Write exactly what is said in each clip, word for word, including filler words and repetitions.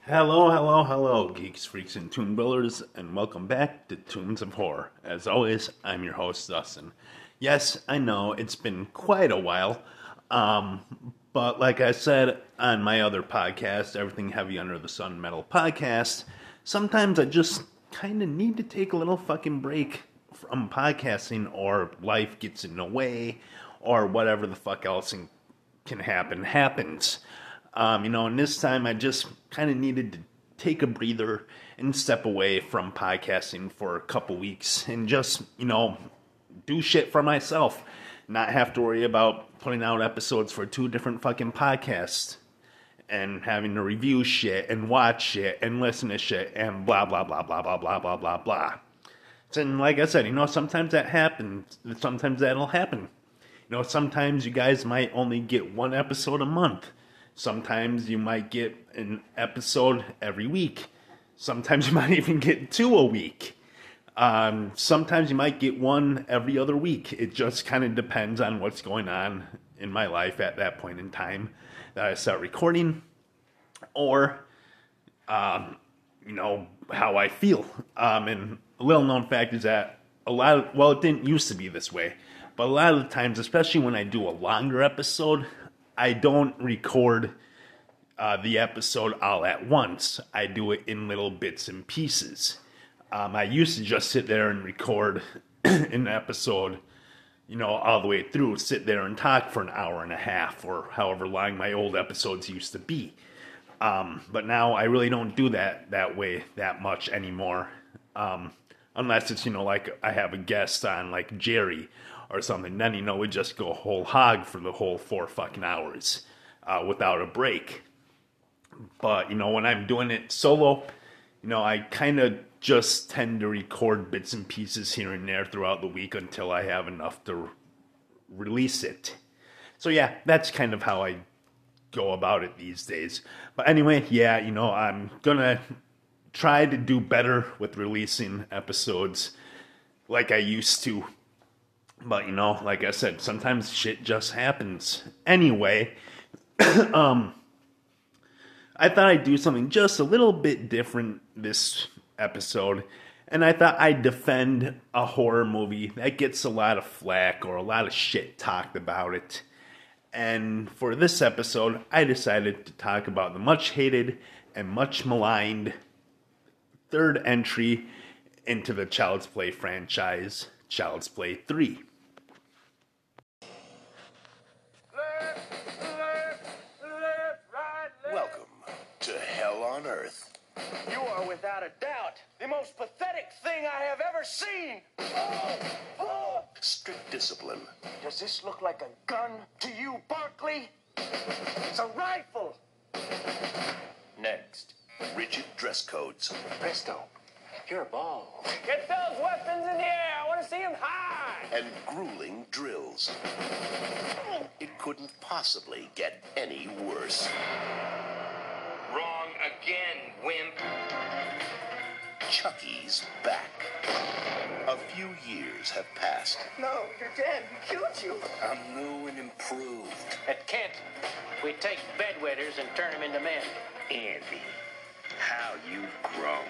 Hello, hello, hello, geeks, freaks, and tomb builders, and welcome back to Tombs of Horror. As always, I'm your host, Dustin. Yes, I know, it's been quite a while, um, but like I said on my other podcast, Everything Heavy Under the Sun Metal Podcast, sometimes I just kind of need to take a little fucking break from podcasting, or life gets in the way, or whatever the fuck else can happen, happens. Um, you know, and this time I just kind of needed to take a breather and step away from podcasting for a couple weeks and just, you know, do shit for myself. Not have to worry about putting out episodes for two different fucking podcasts and having to review shit and watch shit and listen to shit and blah, blah, blah, blah, blah, blah, blah, blah, blah. And like I said, you know, sometimes that happens. Sometimes that'll happen. You know, sometimes you guys might only get one episode a month. Sometimes you might get an episode every week. Sometimes you might even get two a week. Um, sometimes you might get one every other week. It just kind of depends on what's going on in my life at that point in time that I start recording, or, um, you know, how I feel. Um, and a little known fact is that a lot of, well, it didn't used to be this way, but a lot of the times, especially when I do a longer episode, I don't record uh, the episode all at once. I do it in little bits and pieces. Um, I used to just sit there and record an episode, you know, all the way through, sit there and talk for an hour and a half or however long my old episodes used to be. Um, but now I really don't do that that way that much anymore. Um, unless it's, you know, like I have a guest on, like Jerry or something, then, you know, we just go whole hog for the whole four fucking hours uh, without a break. But, you know, when I'm doing it solo, you know, I kind of just tend to record bits and pieces here and there throughout the week until I have enough to re- release it. So, yeah, that's kind of how I go about it these days. But anyway, yeah, you know, I'm going to try to do better with releasing episodes like I used to. But, you know, like I said, sometimes shit just happens. Anyway, um, I thought I'd do something just a little bit different this episode. And I thought I'd defend a horror movie that gets a lot of flack or a lot of shit talked about it. And for this episode, I decided to talk about the much hated and much maligned third entry into the Child's Play franchise, Child's Play three. Welcome to Hell on Earth. You are without a doubt the most pathetic thing I have ever seen. Oh, oh. Strict discipline. Does this look like a gun to you, Barkley? It's a rifle. Next, rigid dress codes. Presto, you're a ball. Get those weapons in the air. I want to see them high. And grueling drills. It couldn't possibly get any worse. Wrong again, wimp. Chucky's back. A few years have passed. No, you're dead. We killed you. I'm new and improved. At Kent, we take bedwetters and turn them into men. Andy, how you've grown.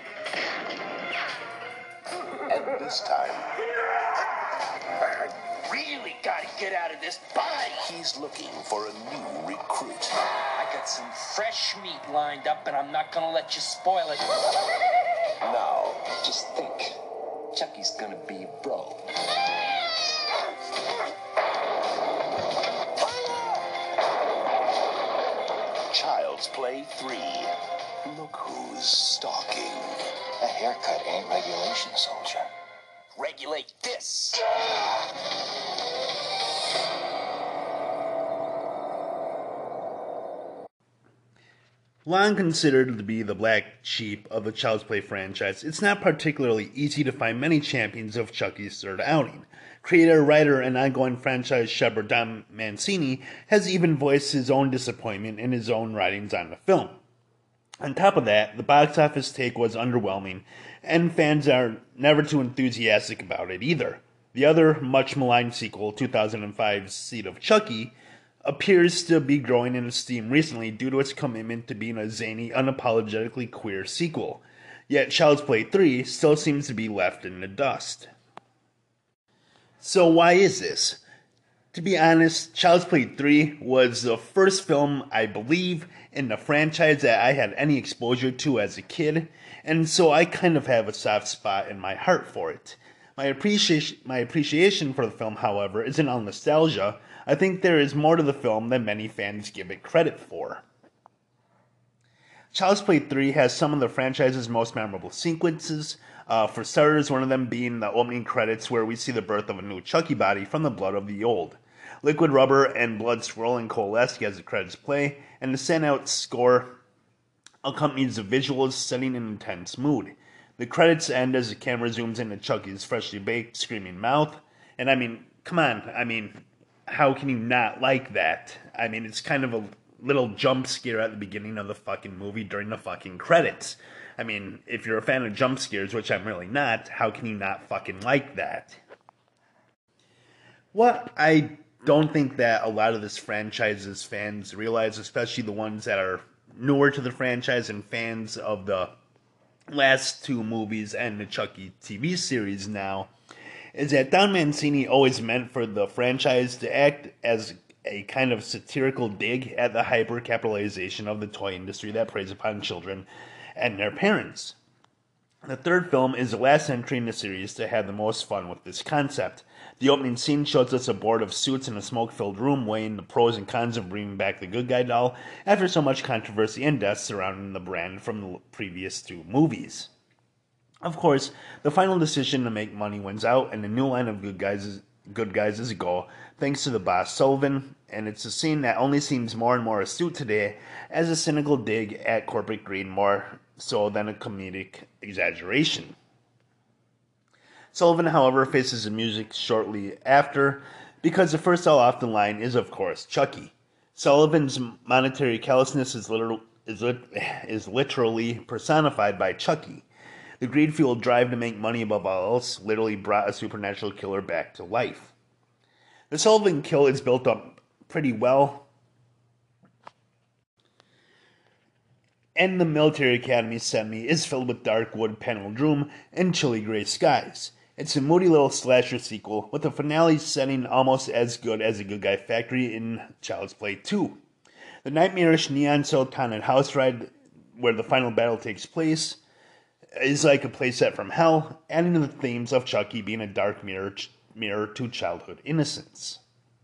And this time, I really gotta get out of this body. he's looking for a new recruit. I got some fresh meat lined up, and I'm not gonna let you spoil it. Now, Just think, Chucky's gonna be bro. Child's Play three. Look who's stalking. A haircut ain't regulation, soldier. Regulate this. Long considered to be the black sheep of the Child's Play franchise, it's not particularly easy to find many champions of Chucky's third outing. Creator, writer, and ongoing franchise shepherd Don Mancini has even voiced his own disappointment in his own writings on the film. On top of that, the box office take was underwhelming, and fans are never too enthusiastic about it either. The other much maligned sequel, two thousand five's Seed of Chucky, appears to be growing in esteem recently due to its commitment to being a zany, unapologetically queer sequel. Yet Child's Play three still seems to be left in the dust. So why is this? To be honest, Child's Play three was the first film, I believe, in the franchise that I had any exposure to as a kid, and so I kind of have a soft spot in my heart for it. My appreciation, my appreciation for the film, however, isn't all nostalgia. I think there is more to the film than many fans give it credit for. Child's Play three has some of the franchise's most memorable sequences. Uh, for starters, one of them being the opening credits where we see the birth of a new Chucky body from the blood of the old. Liquid rubber and blood swirl and coalesce as the credits play, and the standout score accompanies the visuals, setting an intense mood. The credits end as the camera zooms into Chucky's freshly baked, screaming mouth. And I mean, come on, I mean, how can you not like that? I mean, it's kind of a little jump scare at the beginning of the fucking movie during the fucking credits. I mean, if you're a fan of jump scares, which I'm really not, how can you not fucking like that? What I don't think that a lot of this franchise's fans realize, especially the ones that are newer to the franchise and fans of the last two movies and the Chucky T V series now, is that Don Mancini always meant for the franchise to act as a kind of satirical dig at the hyper-capitalization of the toy industry that preys upon children and their parents. The third film is the last entry in the series to have the most fun with this concept. The opening scene shows us a board of suits in a smoke-filled room weighing the pros and cons of bringing back the good guy doll after so much controversy and death surrounding the brand from the previous two movies. Of course, the final decision to make money wins out, and the new line of good guys is, good guys is a go, thanks to the boss Sullivan, and it's a scene that only seems more and more astute today as a cynical dig at corporate greed more so than a comedic exaggeration. Sullivan, however, faces the music shortly after, because the first all off the line is, of course, Chucky. Sullivan's monetary callousness is, literal, is, lit, is literally personified by Chucky. The greed-fueled drive to make money above all else literally brought a supernatural killer back to life. The Sullivan kill is built up pretty well, and the military academy semi is filled with dark wood paneled room and chilly gray skies. It's a moody little slasher sequel, with the finale setting almost as good as The Good Guy Factory in Child's Play two. The nightmarish neon silk haunted house ride where the final battle takes place is like a playset from hell, adding to the themes of Chucky being a dark mirror, mirror to childhood innocence.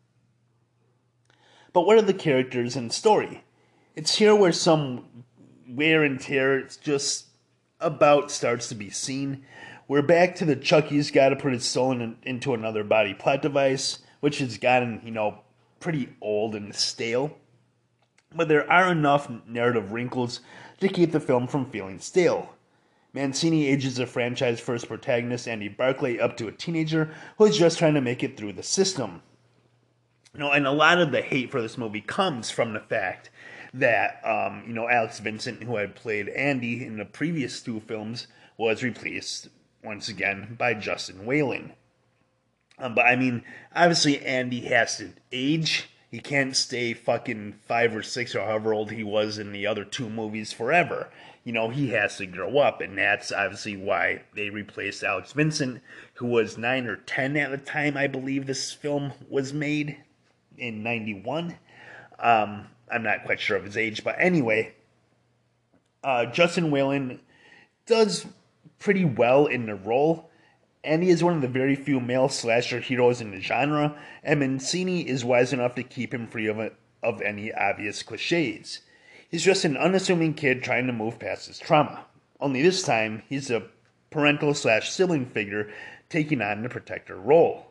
But what are the characters and story? It's here where some wear and tear just about starts to be seen. We're back to the Chucky's gotta put his soul in, into another body plot device, which has gotten, you know, pretty old and stale. But there are enough narrative wrinkles to keep the film from feeling stale. Mancini ages the franchise first protagonist Andy Barclay up to a teenager who is just trying to make it through the system. You know, and a lot of the hate for this movie comes from the fact that, um, you know, Alex Vincent, who had played Andy in the previous two films, was replaced once again by Justin Whalen. Um, but I mean, obviously Andy has to age. He can't stay fucking five or six or however old he was in the other two movies forever. You know, he has to grow up, and that's obviously why they replaced Alex Vincent, who was nine or ten at the time, I believe this film was made, in ninety-one. Um, I'm not quite sure of his age, but anyway, uh, Justin Whalen does pretty well in the role, and he is one of the very few male slasher heroes in the genre, and Mancini is wise enough to keep him free of, a, of any obvious cliches. He's just an unassuming kid trying to move past his trauma. Only this time, he's a parental slash sibling figure taking on the protector role.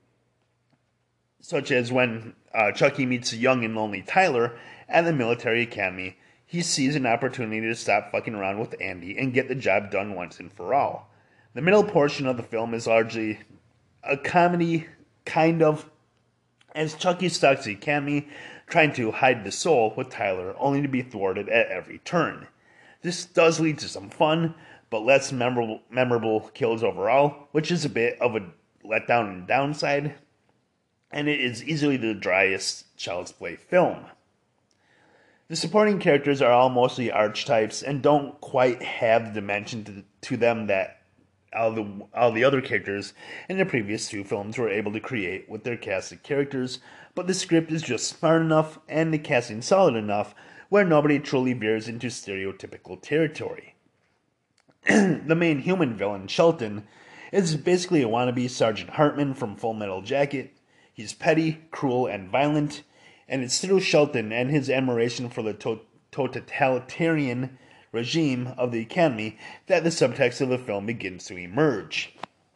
Such as when uh, Chucky meets a young and lonely Tyler at the military academy, he sees an opportunity to stop fucking around with Andy and get the job done once and for all. The middle portion of the film is largely a comedy, kind of, as Chucky stalks the academy, trying to hide the soul with Tyler, only to be thwarted at every turn. This does lead to some fun, but less memorable, memorable kills overall, which is a bit of a letdown and downside, and it is easily the driest Child's Play film. The supporting characters are all mostly archetypes and don't quite have the dimension to, to them that all the, all the other characters in the previous two films were able to create with their cast of characters, but the script is just smart enough and the casting solid enough where nobody truly veers into stereotypical territory. The main human villain, Shelton, is basically a wannabe Sergeant Hartman from Full Metal Jacket. He's petty, cruel, and violent, and it's through Shelton and his admiration for the to- totalitarian regime of the Academy that the subtext of the film begins to emerge.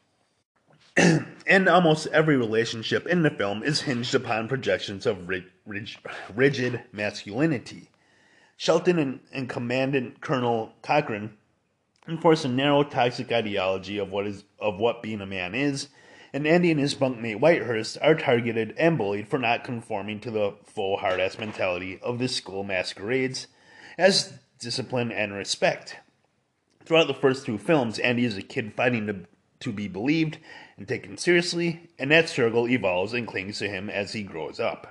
And almost every relationship in the film is hinged upon projections of rig- rig- rigid masculinity. Shelton and, and Commandant Colonel Cochran enforce a narrow, toxic ideology of what is of what being a man is, and Andy and his bunkmate Whitehurst are targeted and bullied for not conforming to the full hard-ass mentality of the school masquerades as discipline and respect. Throughout the first two films, Andy is a kid fighting to, to be believed and taken seriously, and that struggle evolves and clings to him as he grows up.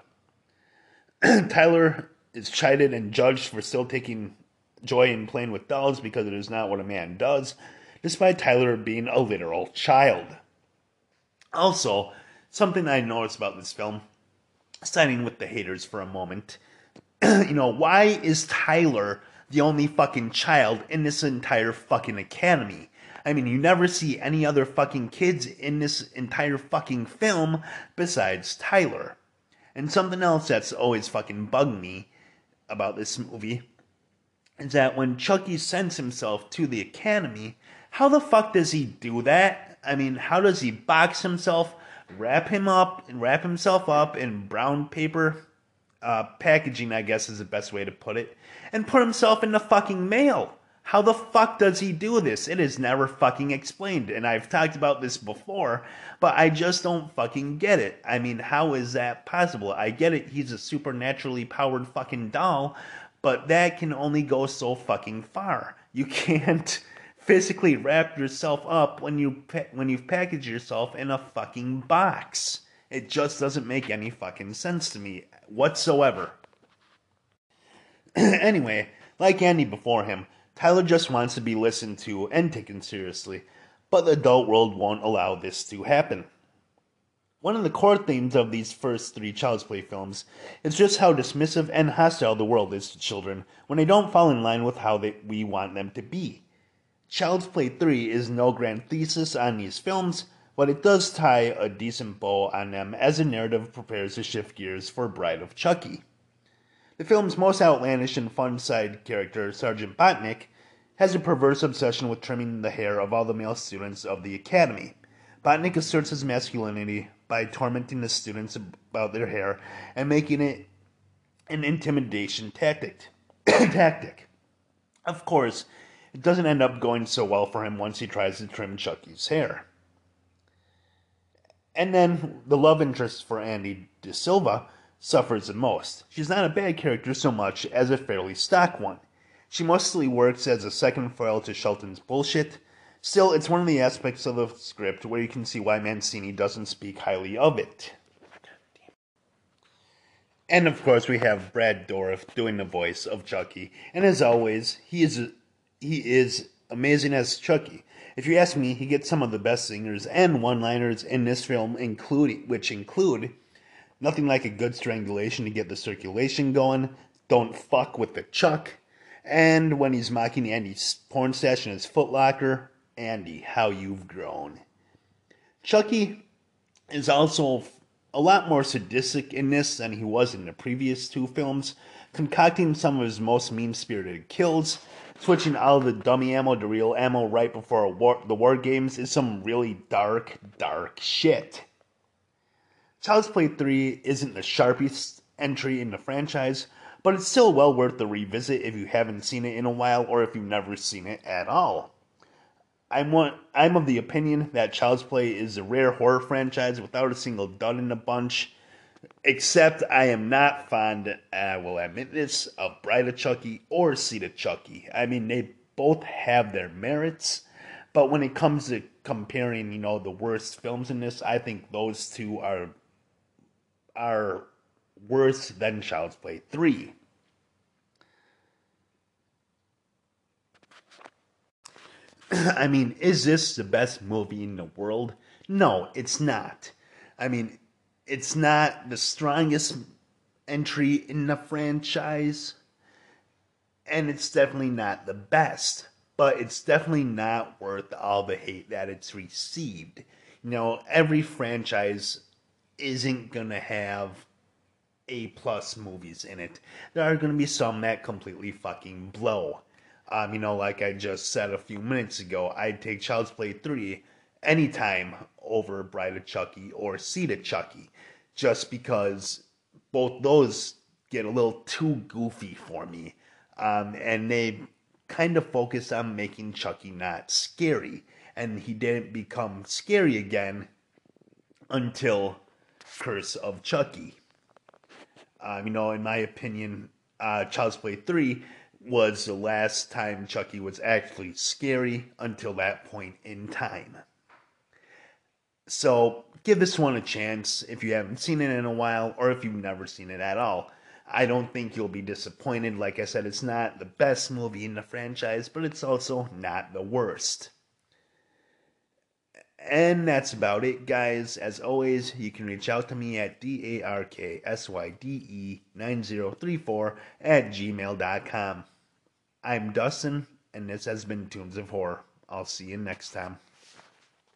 Tyler is chided and judged for still taking joy in playing with dolls because it is not what a man does, despite Tyler being a literal child. Also, something I noticed about this film, siding with the haters for a moment, you know, why is Tyler the only fucking child in this entire fucking academy? I mean, you never see any other fucking kids in this entire fucking film besides Tyler. And something else that's always fucking bugged me about this movie is that when Chucky sends himself to the academy, how the fuck does he do that? I mean, how does he box himself, wrap him up, and wrap himself up in brown paper uh, packaging, I guess is the best way to put it, and put himself in the fucking mail? How the fuck does he do this? It is never fucking explained, and I've talked about this before, but I just don't fucking get it. I mean, how is that possible? I get it, he's a supernaturally powered fucking doll, but that can only go so fucking far. You can't physically wrap yourself up when you when you've packaged yourself in a fucking box. It just doesn't make any fucking sense to me whatsoever. Anyway, like Andy before him, Tyler just wants to be listened to and taken seriously, but the adult world won't allow this to happen. One of the core themes of these first three Child's Play films is just how dismissive and hostile the world is to children when they don't fall in line with how they, we want them to be. Child's Play three is no grand thesis on these films, but it does tie a decent bow on them as the narrative prepares to shift gears for Bride of Chucky. The film's most outlandish and fun side character, Sergeant Botnick, has a perverse obsession with trimming the hair of all the male students of the academy. Botnick asserts his masculinity by tormenting the students about their hair and making it an intimidation tactic. tactic. Of course, it doesn't end up going so well for him once he tries to trim Chucky's hair. And then the love interest for Andy De Silva suffers the most. She's not a bad character so much as a fairly stock one. She mostly works as a second foil to Shelton's bullshit. Still, it's one of the aspects of the script where you can see why Mancini doesn't speak highly of it. And of course, we have Brad Dourif doing the voice of Chucky. And as always, he is he is amazing as Chucky. If you ask me, he gets some of the best singers and one-liners in this film, including which include nothing like a good strangulation to get the circulation going, don't fuck with the Chuck, and when he's mocking Andy's porn stash in his footlocker, Andy, how you've grown. Chucky is also a lot more sadistic in this than he was in the previous two films, concocting some of his most mean-spirited kills. Switching all of the dummy ammo to real ammo right before a war, the war games is some really dark, dark shit. Child's Play three isn't the sharpest entry in the franchise, but it's still well worth the revisit if you haven't seen it in a while or if you've never seen it at all. I'm, one, I'm of the opinion that Child's Play is a rare horror franchise without a single dud in the bunch, except I am not fond, I will admit this, of Bride of Chucky or Seed of Chucky. I mean, they both have their merits, but when it comes to comparing, you know, the worst films in this, I think those two are are worse than Child's Play three. I mean, is this the best movie in the world? No, it's not. I mean, it's not the strongest entry in the franchise, and it's definitely not the best, but it's definitely not worth all the hate that it's received. You know, every franchise isn't going to have A-plus movies in it. There are going to be some that completely fucking blow. Um, you know, like I just said a few minutes ago, I'd take Child's Play three anytime over Bride of Chucky or Seed of Chucky, just because both those get a little too goofy for me. Um, and they kind of focus on making Chucky not scary. And he didn't become scary again until Curse of Chucky. Um, you know, in my opinion, uh, Child's Play three was the last time Chucky was actually scary until that point in time. So, give this one a chance if you haven't seen it in a while, or if you've never seen it at all. I don't think you'll be disappointed. Like I said, it's not the best movie in the franchise, but it's also not the worst. And that's about it, guys. As always, you can reach out to me at D A R K S Y D E nine zero three four at gmail dot com. I'm Dustin, and this has been Tunes of Horror. I'll see you next time.